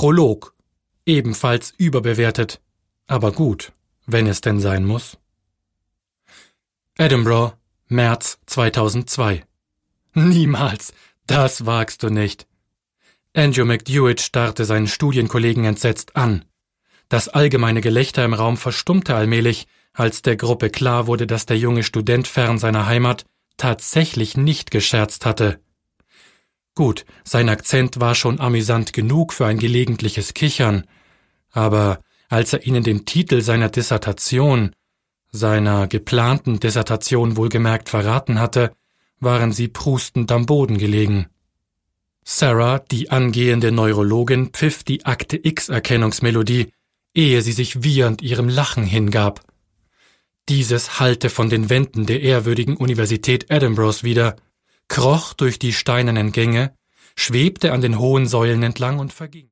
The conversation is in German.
Prolog, ebenfalls überbewertet, aber gut, wenn es denn sein muss. Edinburgh, März 2002. Niemals, das wagst du nicht. Andrew McDewitt starrte seinen Studienkollegen entsetzt an. Das allgemeine Gelächter im Raum verstummte allmählich, als der Gruppe klar wurde, dass der junge Student fern seiner Heimat tatsächlich nicht gescherzt hatte. Gut, sein Akzent war schon amüsant genug für ein gelegentliches Kichern, aber als er ihnen den Titel seiner geplanten Dissertation wohlgemerkt verraten hatte, waren sie prustend am Boden gelegen. Sarah, die angehende Neurologin, pfiff die Akte X-Erkennungsmelodie, ehe sie sich wiehernd ihrem Lachen hingab. Dieses hallte von den Wänden der ehrwürdigen Universität Edinburghs wieder, kroch durch die steinernen Gänge, schwebte an den hohen Säulen entlang und verging.